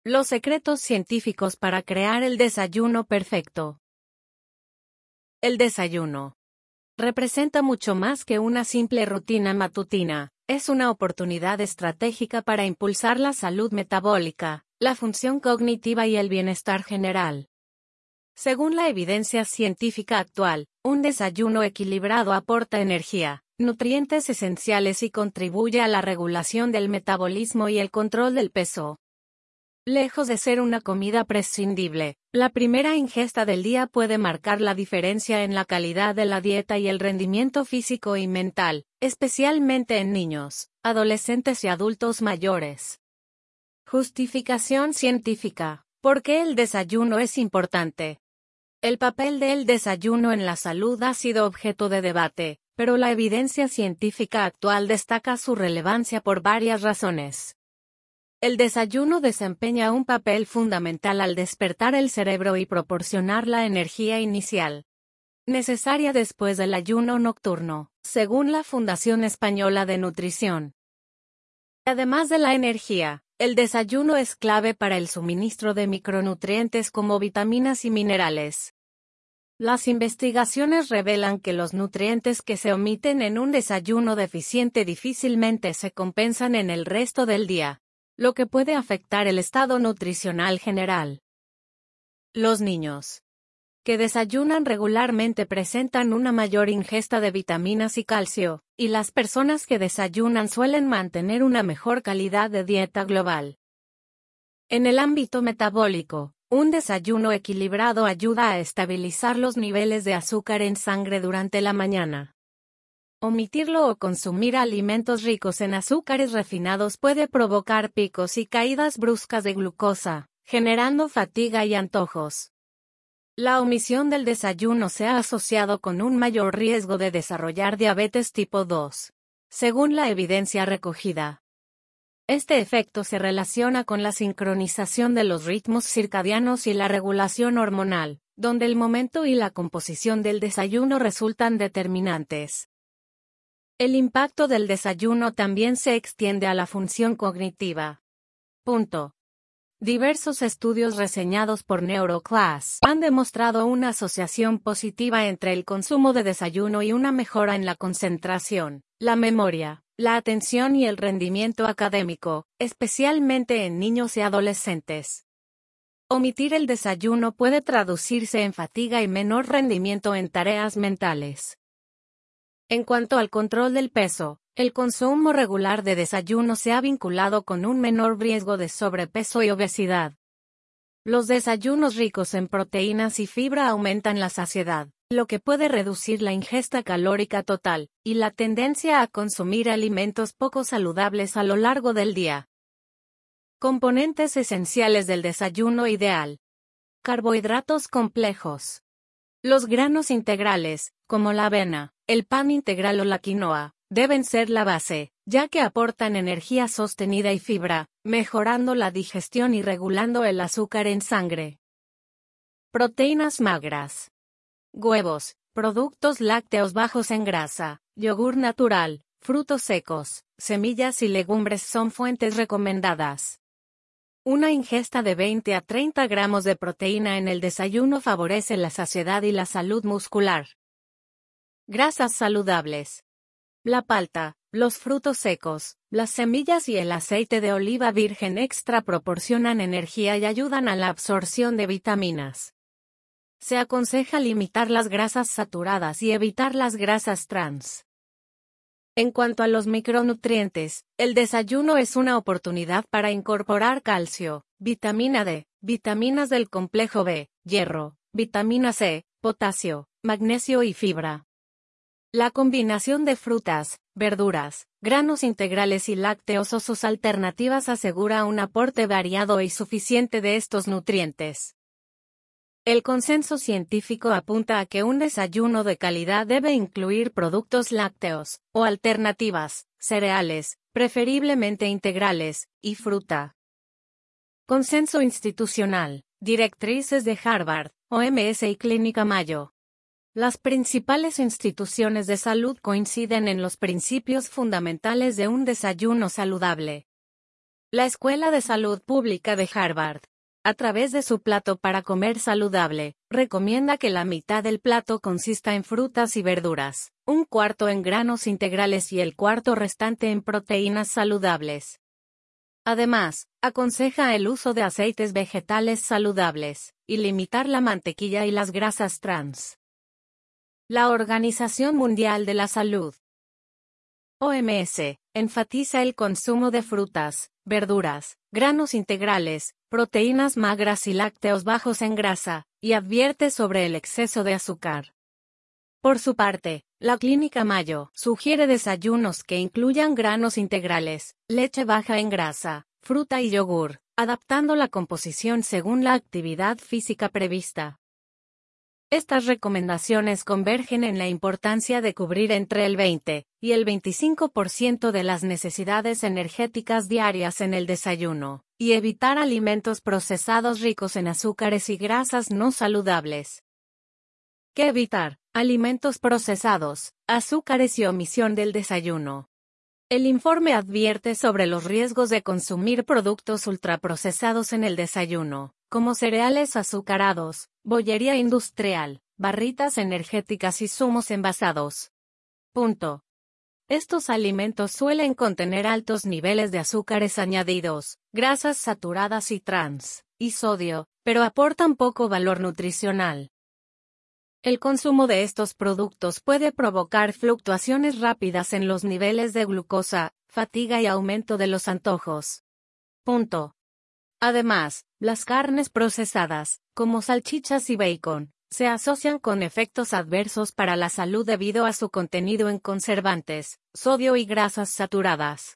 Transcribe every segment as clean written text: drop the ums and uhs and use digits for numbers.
Los secretos científicos para crear el desayuno perfecto. El desayuno representa mucho más que una simple rutina matutina, es una oportunidad estratégica para impulsar la salud metabólica, la función cognitiva y el bienestar general. Según la evidencia científica actual, un desayuno equilibrado aporta energía, nutrientes esenciales y contribuye a la regulación del metabolismo y el control del peso. Lejos de ser una comida prescindible, la primera ingesta del día puede marcar la diferencia en la calidad de la dieta y el rendimiento físico y mental, especialmente en niños, adolescentes y adultos mayores. Justificación científica. ¿Por qué el desayuno es importante? El papel del desayuno en la salud ha sido objeto de debate, pero la evidencia científica actual destaca su relevancia por varias razones. El desayuno desempeña un papel fundamental al despertar el cerebro y proporcionar la energía inicial necesaria después del ayuno nocturno, según la Fundación Española de Nutrición. Además de la energía, el desayuno es clave para el suministro de micronutrientes como vitaminas y minerales. Las investigaciones revelan que los nutrientes que se omiten en un desayuno deficiente difícilmente se compensan en el resto del día, lo que puede afectar el estado nutricional general. Los niños que desayunan regularmente presentan una mayor ingesta de vitaminas y calcio, y las personas que desayunan suelen mantener una mejor calidad de dieta global. En el ámbito metabólico, un desayuno equilibrado ayuda a estabilizar los niveles de azúcar en sangre durante la mañana. Omitirlo o consumir alimentos ricos en azúcares refinados puede provocar picos y caídas bruscas de glucosa, generando fatiga y antojos. La omisión del desayuno se ha asociado con un mayor riesgo de desarrollar diabetes tipo 2, según la evidencia recogida. Este efecto se relaciona con la sincronización de los ritmos circadianos y la regulación hormonal, donde el momento y la composición del desayuno resultan determinantes. El impacto del desayuno también se extiende a la función cognitiva. Diversos estudios reseñados por NeuroClass han demostrado una asociación positiva entre el consumo de desayuno y una mejora en la concentración, la memoria, la atención y el rendimiento académico, especialmente en niños y adolescentes. Omitir el desayuno puede traducirse en fatiga y menor rendimiento en tareas mentales. En cuanto al control del peso, el consumo regular de desayuno se ha vinculado con un menor riesgo de sobrepeso y obesidad. Los desayunos ricos en proteínas y fibra aumentan la saciedad, lo que puede reducir la ingesta calórica total, y la tendencia a consumir alimentos poco saludables a lo largo del día. Componentes esenciales del desayuno ideal. Carbohidratos complejos. Los granos integrales, como la avena, el pan integral o la quinoa, deben ser la base, ya que aportan energía sostenida y fibra, mejorando la digestión y regulando el azúcar en sangre. Proteínas magras. Huevos, productos lácteos bajos en grasa, yogur natural, frutos secos, semillas y legumbres son fuentes recomendadas. Una ingesta de 20 a 30 gramos de proteína en el desayuno favorece la saciedad y la salud muscular. Grasas saludables. La palta, los frutos secos, las semillas y el aceite de oliva virgen extra proporcionan energía y ayudan a la absorción de vitaminas. Se aconseja limitar las grasas saturadas y evitar las grasas trans. En cuanto a los micronutrientes, el desayuno es una oportunidad para incorporar calcio, vitamina D, vitaminas del complejo B, hierro, vitamina C, potasio, magnesio y fibra. La combinación de frutas, verduras, granos integrales y lácteos o sus alternativas asegura un aporte variado y suficiente de estos nutrientes. El consenso científico apunta a que un desayuno de calidad debe incluir productos lácteos, o alternativas, cereales, preferiblemente integrales, y fruta. Consenso institucional, directrices de Harvard, OMS y Clínica Mayo. Las principales instituciones de salud coinciden en los principios fundamentales de un desayuno saludable. La Escuela de Salud Pública de Harvard, a través de su plato para comer saludable, recomienda que la mitad del plato consista en frutas y verduras, un cuarto en granos integrales y el cuarto restante en proteínas saludables. Además, aconseja el uso de aceites vegetales saludables, y limitar la mantequilla y las grasas trans. La Organización Mundial de la Salud, OMS, enfatiza el consumo de frutas, verduras, granos integrales, proteínas magras y lácteos bajos en grasa, y advierte sobre el exceso de azúcar. Por su parte, la Clínica Mayo sugiere desayunos que incluyan granos integrales, leche baja en grasa, fruta y yogur, adaptando la composición según la actividad física prevista. Estas recomendaciones convergen en la importancia de cubrir entre el 20 y el 25% de las necesidades energéticas diarias en el desayuno, y evitar alimentos procesados ricos en azúcares y grasas no saludables. ¿Qué evitar? Alimentos procesados, azúcares y omisión del desayuno. El informe advierte sobre los riesgos de consumir productos ultraprocesados en el desayuno, como cereales azucarados, bollería industrial, barritas energéticas y zumos envasados. Punto. Estos alimentos suelen contener altos niveles de azúcares añadidos, grasas saturadas y trans, y sodio, pero aportan poco valor nutricional. El consumo de estos productos puede provocar fluctuaciones rápidas en los niveles de glucosa, fatiga y aumento de los antojos. Punto. Además, las carnes procesadas, como salchichas y bacon, se asocian con efectos adversos para la salud debido a su contenido en conservantes, sodio y grasas saturadas.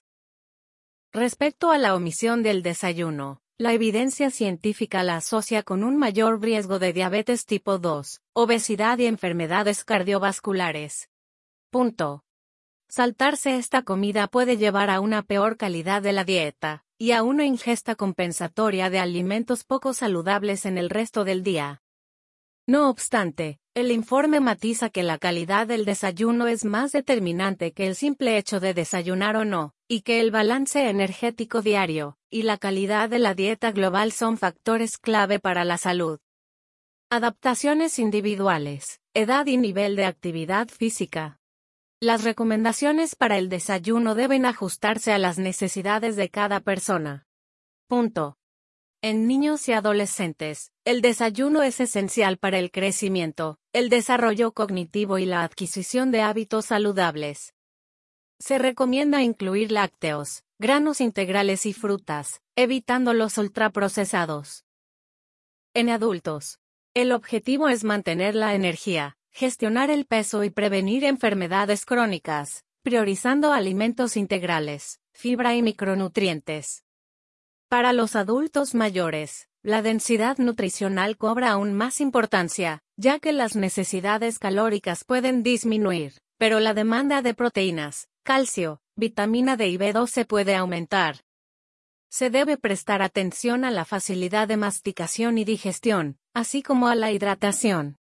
Respecto a la omisión del desayuno, la evidencia científica la asocia con un mayor riesgo de diabetes tipo 2, obesidad y enfermedades cardiovasculares. Punto. Saltarse esta comida puede llevar a una peor calidad de la dieta, y a una ingesta compensatoria de alimentos poco saludables en el resto del día. No obstante, el informe matiza que la calidad del desayuno es más determinante que el simple hecho de desayunar o no, y que el balance energético diario, y la calidad de la dieta global son factores clave para la salud. Adaptaciones individuales, edad y nivel de actividad física. Las recomendaciones para el desayuno deben ajustarse a las necesidades de cada persona. Punto. En niños y adolescentes, el desayuno es esencial para el crecimiento, el desarrollo cognitivo y la adquisición de hábitos saludables. Se recomienda incluir lácteos, granos integrales y frutas, evitando los ultraprocesados. En adultos, el objetivo es mantener la energía, gestionar el peso y prevenir enfermedades crónicas, priorizando alimentos integrales, fibra y micronutrientes. Para los adultos mayores, la densidad nutricional cobra aún más importancia, ya que las necesidades calóricas pueden disminuir, pero la demanda de proteínas, calcio, vitamina D y B12 puede aumentar. Se debe prestar atención a la facilidad de masticación y digestión, así como a la hidratación.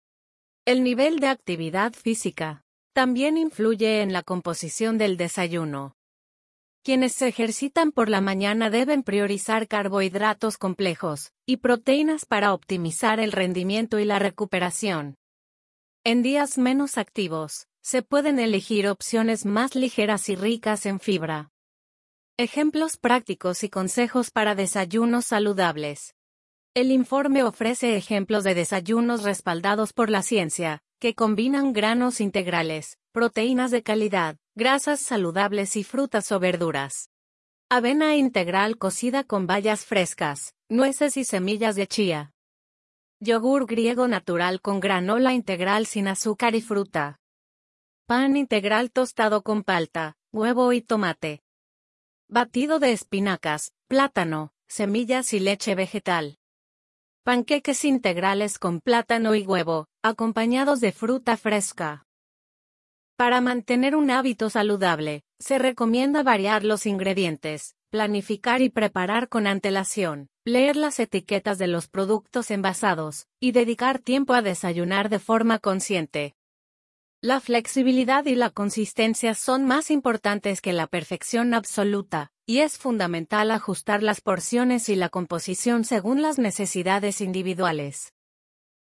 El nivel de actividad física también influye en la composición del desayuno. Quienes se ejercitan por la mañana deben priorizar carbohidratos complejos y proteínas para optimizar el rendimiento y la recuperación. En días menos activos, se pueden elegir opciones más ligeras y ricas en fibra. Ejemplos prácticos y consejos para desayunos saludables. El informe ofrece ejemplos de desayunos respaldados por la ciencia, que combinan granos integrales, proteínas de calidad, grasas saludables y frutas o verduras. Avena integral cocida con bayas frescas, nueces y semillas de chía. Yogur griego natural con granola integral sin azúcar y fruta. Pan integral tostado con palta, huevo y tomate. Batido de espinacas, plátano, semillas y leche vegetal. Panqueques integrales con plátano y huevo, acompañados de fruta fresca. Para mantener un hábito saludable, se recomienda variar los ingredientes, planificar y preparar con antelación, leer las etiquetas de los productos envasados, y dedicar tiempo a desayunar de forma consciente. La flexibilidad y la consistencia son más importantes que la perfección absoluta, y es fundamental ajustar las porciones y la composición según las necesidades individuales.